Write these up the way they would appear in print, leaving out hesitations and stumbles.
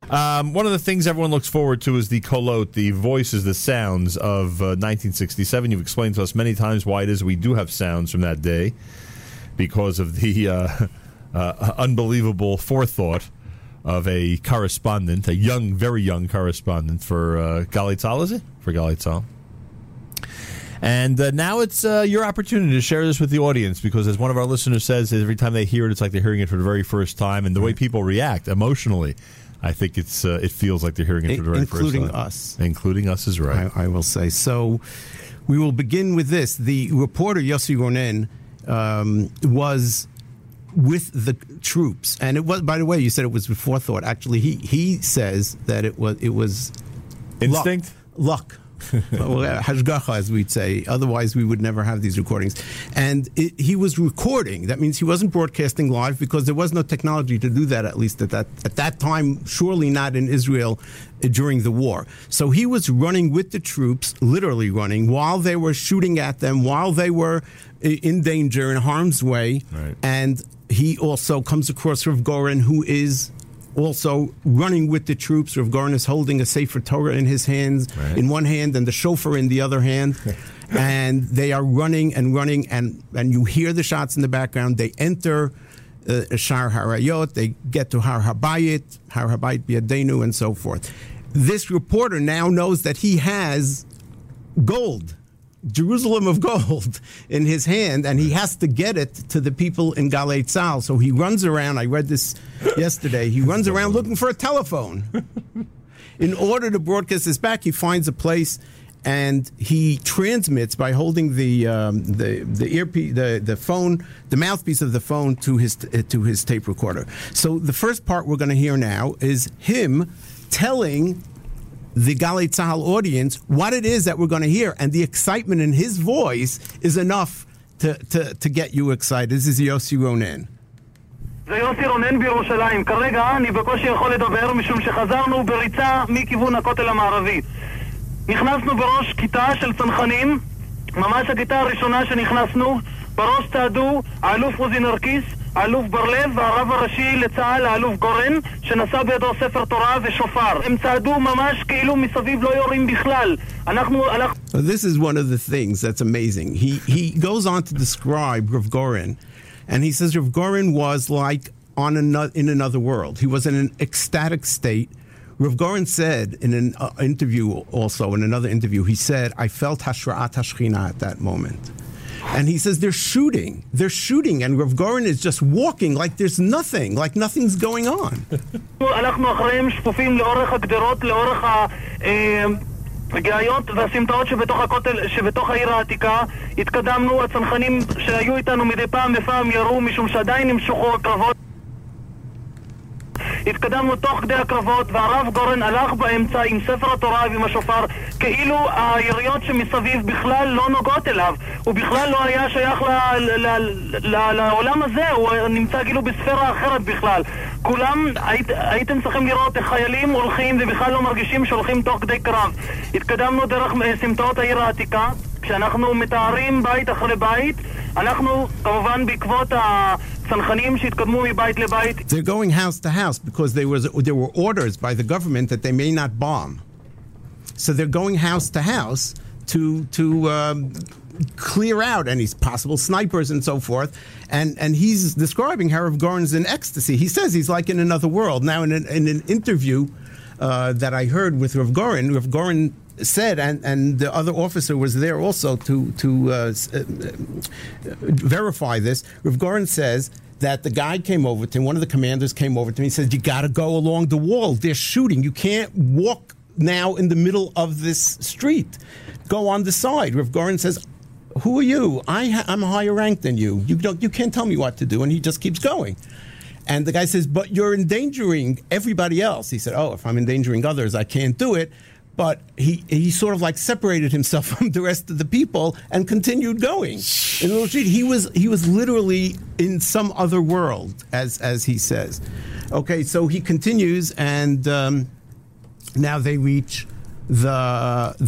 One of the things everyone looks forward to is the kolot, the voices, the sounds of 1967. You've explained to us many times why it is we do have sounds from that day, because of the unbelievable forethought of a correspondent, a young, very young correspondent for Galei Tzahal, is it? For Galei Tzahal. And now it's your opportunity to share this with the audience, because as one of our listeners says, every time they hear it, it's like they're hearing it for the very first time. And the way people react emotionally, I think it feels like they're hearing it for the very first time. Including us. Including us is right. I will say. So we will begin with this. The reporter, Yossi Ronen, was with the troops. And it was, by the way, you said it was with forethought. Actually, he says that it was instinct? Luck. Hashgacha, as we'd say. Otherwise, we would never have these recordings. And he was recording. That means he wasn't broadcasting live, because there was no technology to do that, at least at that time, surely not in Israel during the war. So he was running with the troops, literally running, while they were shooting at them, while they were in danger, in harm's way. Right. And he also comes across Rav Goren, who is also running with the troops. Rav Goren is holding a Sefer Torah in his hands, right, in one hand, and the shofar in the other hand. And they are running and running, and you hear the shots in the background. They enter Shar Harayot, they get to Har Habayit B'Yadeinu, and so forth. This reporter now knows that he has gold, Jerusalem of gold, in his hand, and he has to get it to the people in Galei Tzahal. So he runs around. I read this yesterday. He runs around looking for a telephone. In order to broadcast this back, he finds a place, and he transmits by holding the earpiece, the phone, the mouthpiece of the phone to his tape recorder. So the first part we're going to hear now is him telling the Galei Tzahal audience what it is that we're going to hear, and the excitement in his voice is enough to get you excited. This is Yossi Ronen. זה יוסי רונן בירושלים. כרגע אני בקושי יכול לדבר משום שחזרנו בריצה מכיוון הכותל המערבי. נכנסנו בראש כיתה של צנחנים, ממש הכיתה הראשונה שנכנסנו. בראש צעדו האלוף עוזי נרקיס, האלוף בר-לב והרב הראשי לצה"ל, האלוף גורן, שנשא בידו ספר תורה ושופר. הם צעדו ממש כאילו מסביב לא יורים בכלל. This is one of the things that's amazing. He goes on to describe Rav Goren, and he says Rav Goren was like in another world. He was in an ecstatic state. Rav Goren said in an interview, also in another interview, he said, I felt Hashra'at HaShechina at that moment. And he says they're shooting, and Rav Goren is just walking like there's nothing, like nothing's going on. אנחנו אחריהם שפופים לאורך הגדרות, לאורך הגאיות והסמטאות שבתוך העיר העתיקה. התקדמנו, הצנחנים שהיו איתנו מדי פעם בפעם ירו, משום שעדיין נמשכו הקרבות. התקדמנו תוך כדי הקרבות, והרב גורן הלך באמצע עם ספר התורה ועם השופר, כאילו היריות שמסביב בכלל לא נוגעות אליו. הוא בכלל לא היה שייך לעולם הזה, הוא נמצא כאילו בספירה אחרת בכלל. כולם, הייתם צריכים לראות איך חיילים הולכים ובכלל לא מרגישים שהולכים תוך כדי קרב. התקדמנו דרך סמטאות העיר העתיקה, כשאנחנו מתארים בית אחרי בית, אנחנו כמובן בעקבות הצנחנים שהתקדמו מבית לבית. They're going house to house because there were orders by the government that they may not bomb. So they're going house to house to clear out any possible snipers and so forth. And he's describing how Rav Goren's in ecstasy. He says he's like in another world. Now, in an interview that I heard with Rav Goren said, and the other officer was there also to verify this. Rav Goren says that the guy came over to him, one of the commanders came over to me, he said, you got to go along the wall. They're shooting. You can't walk now in the middle of this street. Go on the side. Rav Goren says, who are you? I'm higher ranked than you. You can't tell me what to do. And he just keeps going. And the guy says, but you're endangering everybody else. He said, if I'm endangering others, I can't do it. But he sort of like separated himself from the rest of the people and continued going. In the street, he was literally in some other world, as he says. Okay, so he continues, and now they reach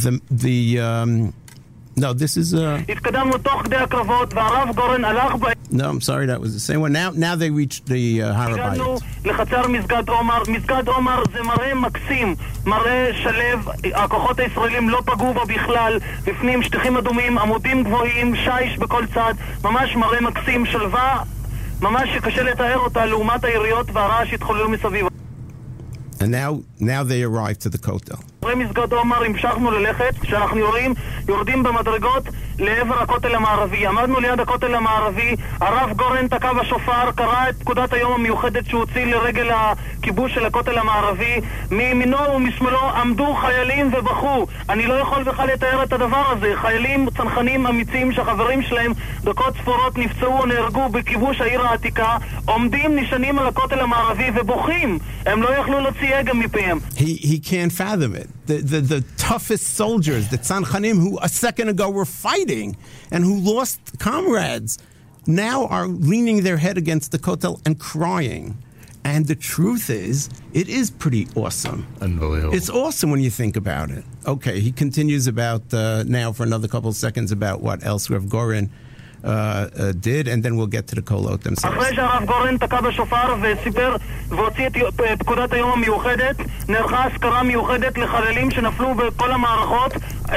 no, this is No, I'm sorry, that was the same one. Now they reached the Har הגענו HaBayit. לחצר מסגד עומר. מסגד עומר זה מראה מקסים, מראה שלב. הכוחות הישראלים לא פגעו בה בכלל. בפנים שטיחים אדומים, עמודים גבוהים, שיש בכל צד. ממש מראה מקסים, שלווה ממש שקשה לתאר אותה לעומת היריות והרעש שהתחוללו מסביב. And now they arrive to the Kotel. אחרי מסגד עומר המשכנו ללכת. כשאנחנו יורדים במדרגות לעבר הכותל המערבי. עמדנו ליד הכותל המערבי, הרב גורן תקע בשופר, קרא את פקודת היום המיוחדת שהוא הוציא לרגל הכיבוש של הכותל המערבי. מימינו ומשמאלו עמדו חיילים ובכו. אני לא יכול בכלל לתאר את הדבר הזה. חיילים צנחנים אמיצים שהחברים שלהם דקות ספורות נפצעו או נהרגו בכיבוש העיר העתיקה, עומדים נשענים על הכותל המערבי ובוכים. הם לא יכלו להוציא אגם מפיהם. He can't fathom it. The toughest soldiers, the Tzanchanim, who a second ago were fighting and who lost comrades, now are leaning their head against the Kotel and crying. And the truth is, it is pretty awesome. Unbelievable. It's awesome when you think about it. Okay, he continues about now for another couple of seconds about what else Rav Goren did, and then we'll get to the kolot themselves. אחרי שהרב גורן תקע בשופר וסיפר והוציא את פקודת היום המיוחדת, נערכה אזכרה מיוחדת לחללים שנפלו בכל המערכות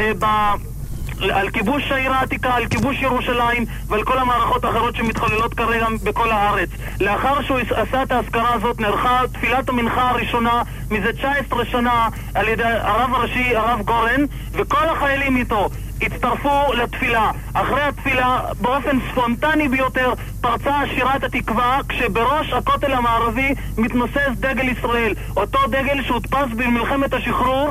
על כיבוש העיר העתיקה, על כיבוש ירושלים ועל כל המערכות האחרות שמתחוללות כרגע בכל הארץ. לאחר שהוא עשה את האזכרה הזאת, נערכה תפילת המנחה הראשונה מזה 19 שנה על ידי הרב הראשי, הרב גורן, וכל החיילים איתו הצטרפו לתפילה. אחרי התפילה, באופן ספונטני ביותר, פרצה שירת התקווה, כשבראש הכותל המערבי מתנוסס דגל ישראל. אותו דגל שהודפס במלחמת השחרור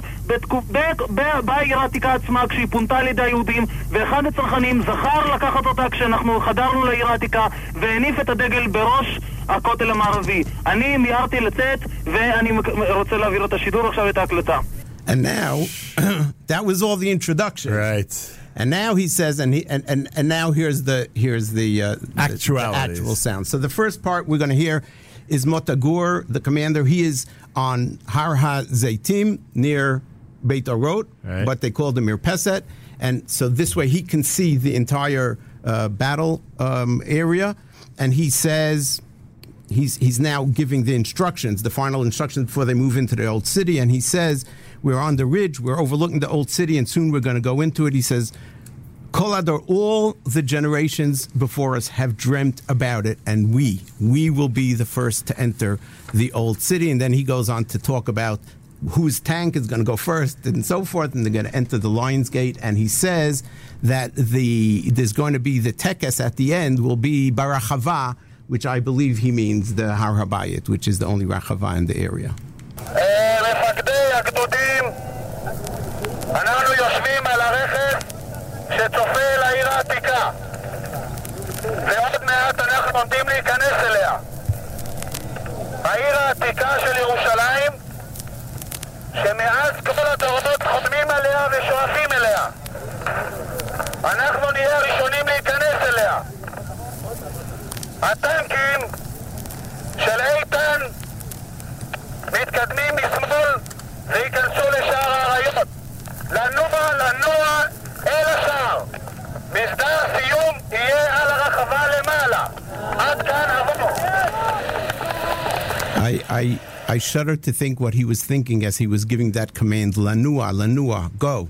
בעיר העתיקה עצמה, כשהיא פונתה על ידי היהודים, ואחד הצרכנים זכר לקחת אותה כשאנחנו חדרנו לעיר העתיקה והניף את הדגל בראש הכותל המערבי. אני מיהרתי לצאת ואני רוצה להעביר את השידור עכשיו, את ההקלטה. And now, that was all the introduction. Right. And now he says, and now here's the Actualities. actual sound. So the first part we're going to hear is Motagur, the commander. He is on Har HaZeitim near Beit Orot, Right. but they called him Mirpeset. And so this way he can see the entire battle area. And he says, he's now giving the instructions, the final instructions before they move into the old city. And he says, we're on the ridge, we're overlooking the old city, and soon we're going to go into it. He says, Kol Ador, all the generations before us have dreamt about it, and we will be the first to enter the old city. And then he goes on to talk about whose tank is going to go first and so forth, and they're going to enter the Lion's Gate. And he says that there's going to be the tekes at the end will be Barachava, which I believe he means the Har HaBayit, which is the only Rachava in the area. מפקדי הגדודים, אנחנו יושבים על הרכב שצופה לעיר העתיקה, ועוד מעט אנחנו עומדים להיכנס אליה. העיר העתיקה של ירושלים, שמאז כל הדורות חותמים עליה ושואפים אליה. אנחנו נהיה הראשונים להיכנס אליה. הטנקים של איתן מתקדמים משמאל וייכנסו לשער האריות. לנוע אל השער. מסדר הסיום יהיה על הרחבה למעלה. עד כאן עבור. I shudder to think what he was thinking as he was giving that command, Lanua, go.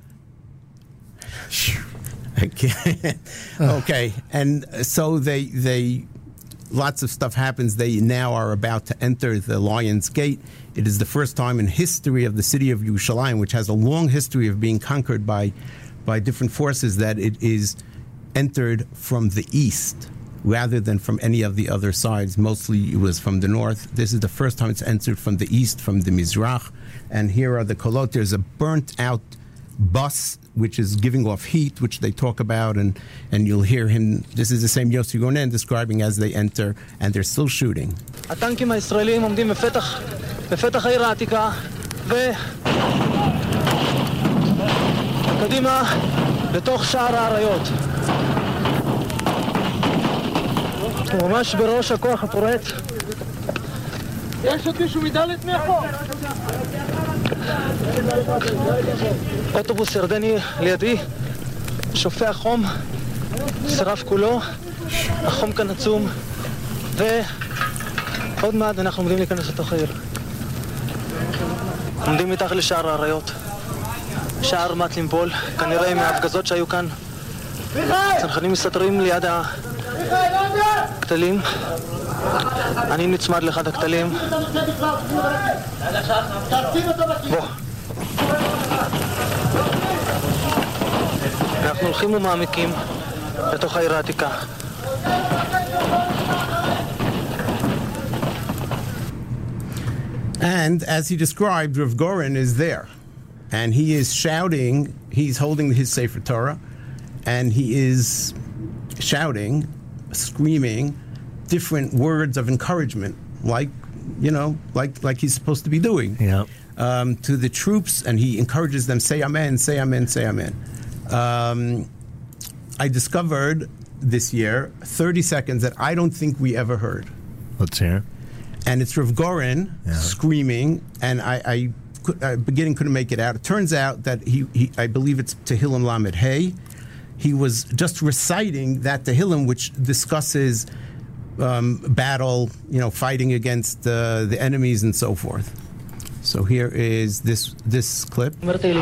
Okay, and so they lots of stuff happens. They now are about to enter the Lion's Gate. It is the first time in history of the city of Yerushalayim, which has a long history of being conquered by different forces, that it is entered from the east rather than from any of the other sides. Mostly it was from the north. This is the first time it's entered from the east, from the Mizrach. And here are the kolot. There's a burnt-out bus which is giving off heat, which they talk about, and you'll hear him. This is the same Yossi Ronen describing as they enter, and they're still shooting. הטנקים הישראלים עומדים בפתח העיר העתיקה, וקדימה לתוך שער האריות. ממש בראש הכוח הפורט. יש עוד מישהו מדלת מאחור? אוטובוס ירדני לידי, שופע חום, שרף כולו, החום כאן עצום, ועוד מעט אנחנו עומדים להיכנס לתוך העיר. עומדים מתחת לשער האריות. שער מת לימפול, כנראה מההפגזות שהיו כאן. צנחנים מסתתרים ליד הכתלים. אני נצמד לאחד הכתלים. בוא. אנחנו הולכים ומעמיקים לתוך העיר העתיקה. And as he described, Rav Goren is there. And he is shouting, he's holding his Sefer Torah, and he is shouting, screaming different words of encouragement, like he's supposed to be doing, to the troops, and he encourages them, say amen, say amen, say amen. I discovered this year 30 seconds that I don't think we ever heard. Let's hear. And it's Rav Goren screaming, and I beginning couldn't make it out. It turns out that he I believe it's Tehillim Lamed Hey. He was just reciting that Tehillim, which discusses battle, fighting against the enemies and so forth. So here is this clip.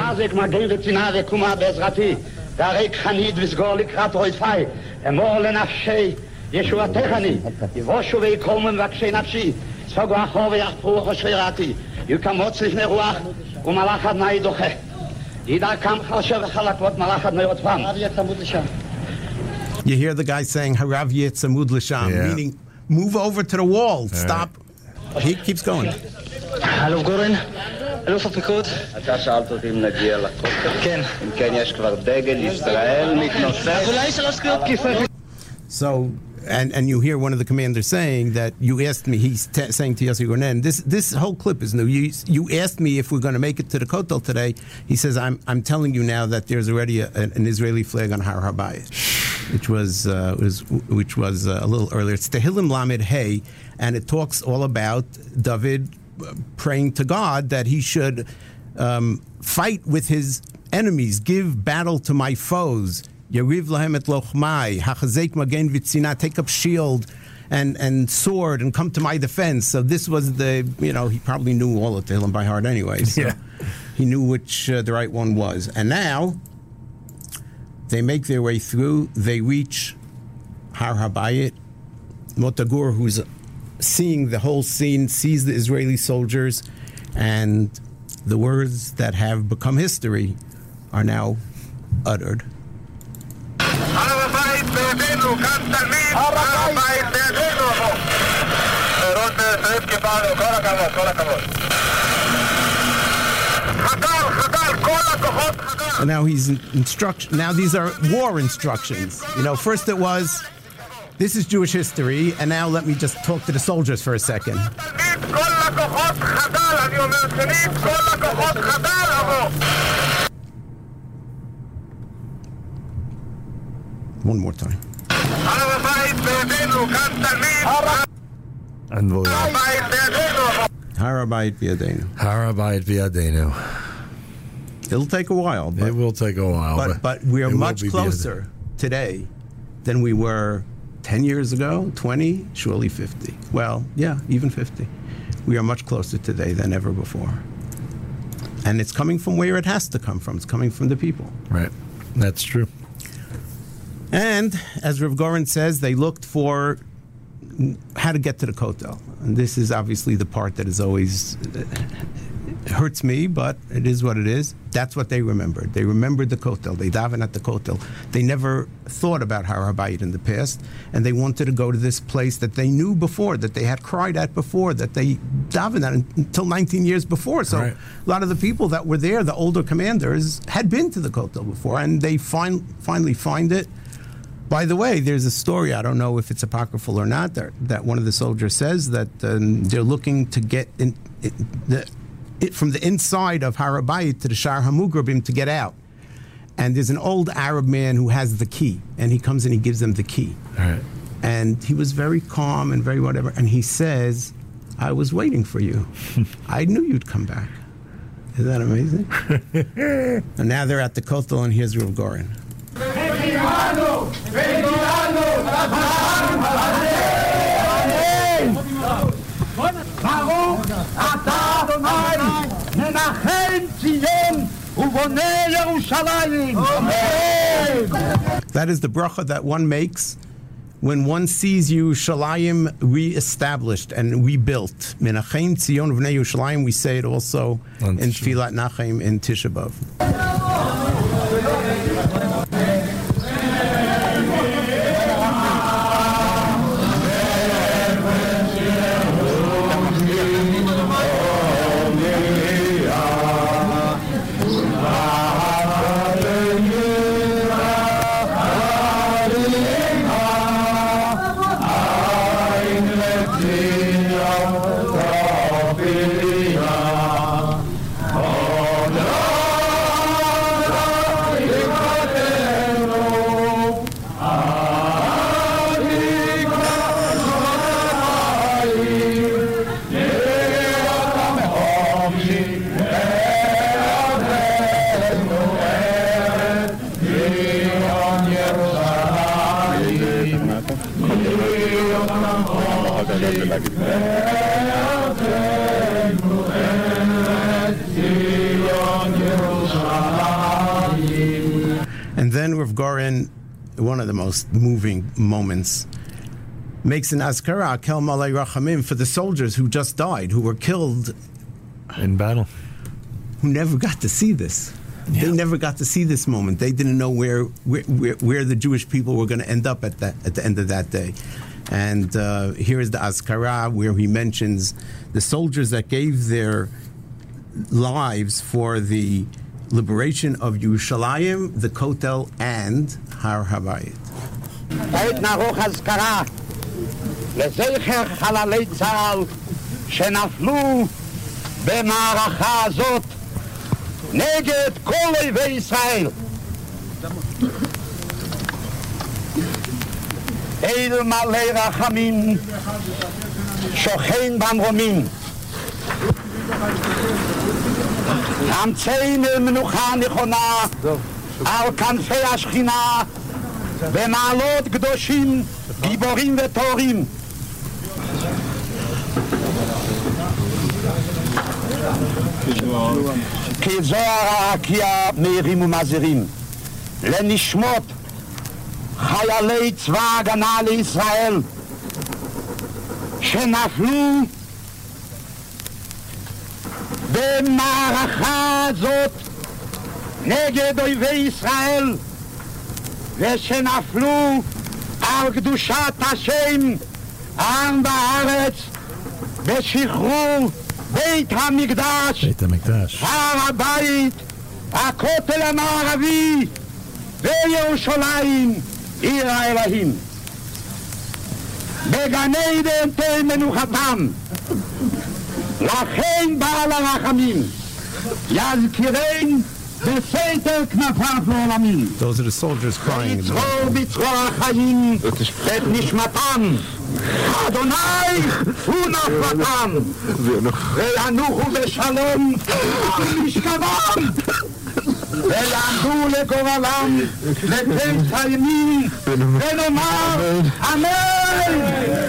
You hear the guy saying Harav Yitzamud L'Sham, meaning move over to the wall, stop. He keeps going. אלוף גורן, אלוף הפיקוד. אתה שאלת אותי אם נגיע לכותל? כן. אם כן, יש כבר דגל ישראל מתנוסס. אולי 3 קריאות כיסא. So, and you hear one of the commanders saying that you asked me, he's saying to Yossi Gonen, this whole clip is new. You asked me if we're going to make it to the Kotel today. He says, I'm telling you now that there's already an Israeli flag on Har HaBayit, which was a little earlier. It's Tehillim Lamed Hey, and it talks all about David praying to God that he should fight with his enemies, give battle to my foes. Yariv lahem et lochmai, hachazek magen vitzina, take up shield and sword and come to my defense. So this was he probably knew all of Tehillim by heart anyway. So he knew which the right one was. And now they make their way through. They reach Har HaBayit. Motagur, who's seeing the whole scene, sees the Israeli soldiers, and the words that have become history are now uttered. And now he's instruction. Now these are war instructions. First it was, this is Jewish history, and now let me just talk to the soldiers for a second. One more time. Unbelievable. Har HaBayit B'Yadeinu. Har HaBayit B'Yadeinu. It'll take a while. It will take a while. But we're much closer today than we were 10 years ago, 20, surely 50. Well, yeah, even 50. We are much closer today than ever before. And it's coming from where it has to come from. It's coming from the people. Right. That's true. And, as Rav Goren says, they looked for how to get to the Kotel. And this is obviously the part that is always hurts me, but it is what it is. That's what they remembered. They remembered the Kotel. They daven at the Kotel. They never thought about Har HaBayit in the past, and they wanted to go to this place that they knew before, that they had cried at before, that they davened at until 19 years before. So a lot of the people that were there, the older commanders, had been to the Kotel before, and they finally find it. By the way, there's a story, I don't know if it's apocryphal or not, that one of the soldiers says that they're looking to get from the inside of Har HaBayit to the Shar HaMugrabim to get out. And there's an old Arab man who has the key, and he comes and he gives them the key. Right. And he was very calm and very whatever, and he says, I was waiting for you. I knew you'd come back. Isn't that amazing? And now they're at the Kotel, and here's Rav Goren. ברוך אתה אדוני מנחם ציון ובונה ירושלים. That is the bracha that one makes when one sees Yerushalayim re-established and rebuilt. Menachem Tzion V'nei Yerushalayim, we say it also in Tfilat Nachem in Tisha B'Av. And then Rav Goren, one of the most moving moments, makes an azkara, Kel Malay Rachamim, for the soldiers who just died, who were killed in battle, who never got to see this. Yeah. They never got to see this moment. They didn't know where the Jewish people were going to end up at the end of that day. And here is the azkara where he mentions the soldiers that gave their lives for the liberation of Yerushalayim, the Kotel, and Har Habayit. עת נערוך אזכרה לזכר חללי צה"ל שנפלו במערכה הזאת נגד כל אויבי ישראל. אל מלא רחמים שוכן במרומים, אמצענו מנוחה נכונה על כנפי השכינה במעלות קדושים גיבורים וטהורים. כי זוהר הרקיע מאירים ומזהירים לנשמות חיילי צבא ההגנה לישראל שנפלו במערכה הזאת נגד אויבי ישראל ושנפלו על קדושת השם העם בארץ בשחרור בית המקדש, הר הבית, הכותל המערבי וירושלים עיר האלוהים. בגני עדן תהא מנוחתם. לכן בעל הרחמים יזכירן בסתר כנפיו לעולמים. Those are the soldiers crying. ויצרור בצרור החיים את נשמתם. אדוני הוא נפלתם. וינוחו בשלום על משכבם. ויעמדו לגורלם לקץ הימים ונאמר אמן.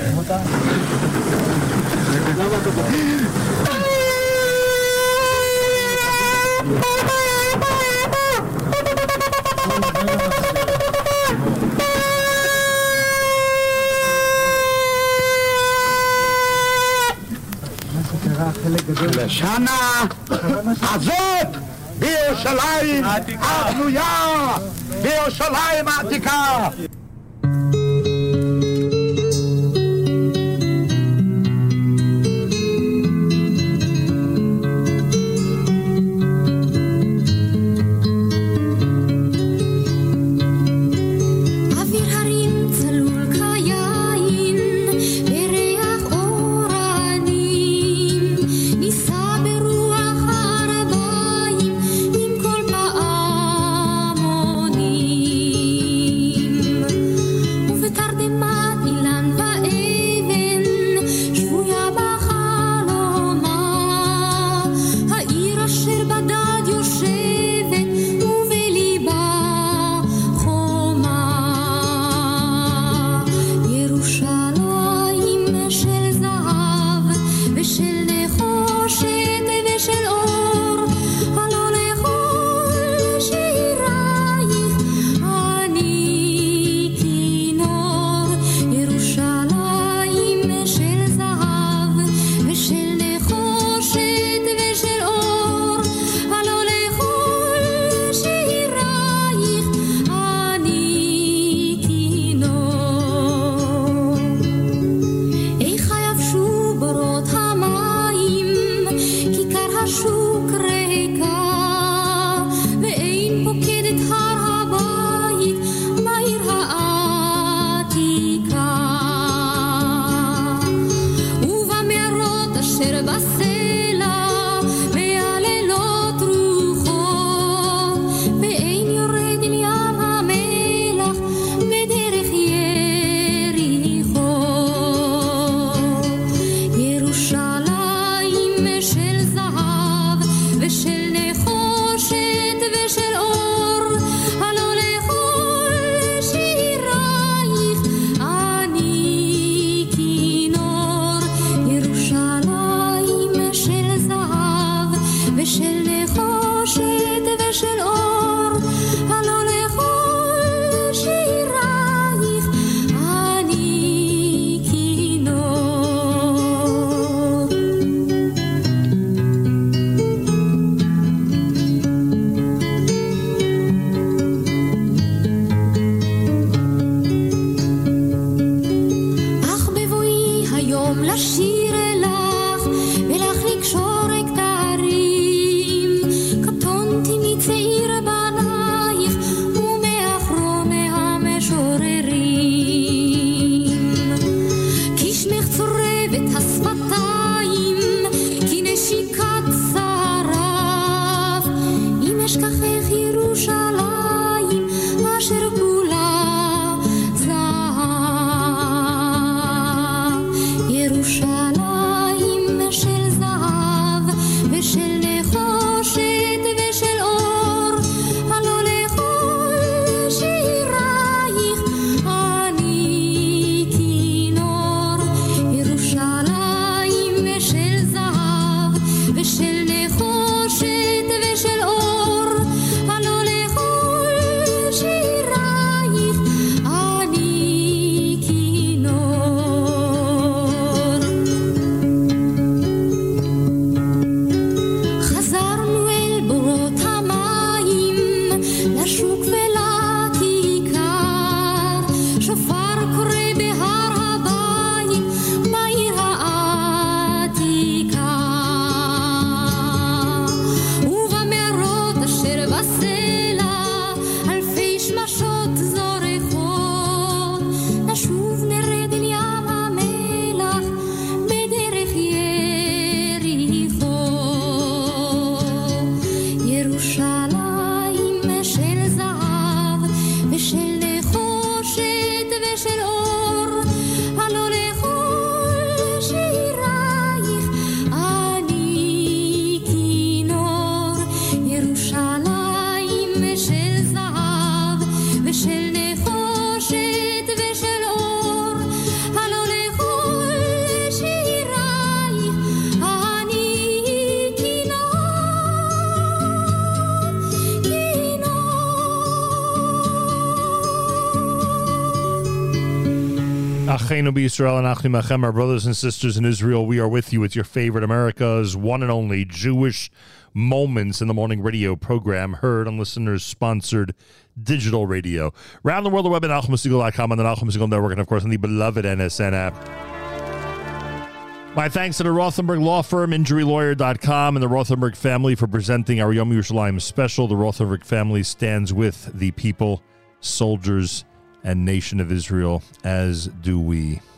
לשנה הזאת בירושלים הבנויה, בירושלים העתיקה. ושל נחושת ושל אור, הלא לכל שירייך אני כינור. אך בבואי היום לשיר אלך ולך לקשור כתרים, קטונתי מצעיר בנייך ומאחרוני המשוררים, כי שמך צורבת השפתיים, כי נשיקת שרף, אם אשכחך ירושלים אשר כולה זהב, ירושלים של זהב ושל נחושת ושל אור, הלא לכל שירייך אני כינור. ירושלים של זהב ושל נחושת ושל אור, הלא לכל שירייך אני כינור. חזרנו אל בורות המים, לשוק ולכיכר, שופר קורא בהר הבית, בעיר העתיקה, ובמערות אשר בסלע, אלפי שמשות זורחות, נשוב נרד אל ים המלח בדרך יריחו. ירושלים של זהב ושל נחושת ושל אור, הלא לכל שירייך אני כינור. ירושלים של זהב ושל נחושת ושל אור, הלא לכל שירייך אני Achenu b'Yisrael and Achim Achem, our brothers and sisters in Israel, we are with you with your favorite America's one and only Jewish Moments in the Morning radio program, heard on listeners-sponsored digital radio. Around the world, the web at NachumSegal.com, on the Nachum Segal Network, and of course on the beloved NSN app. My thanks to the Rothenberg Law Firm, InjuryLawyer.com, and the Rothenberg family for presenting our Yom Yerushalayim special. The Rothenberg family stands with the people, soldiers, and nation of Israel, as do we.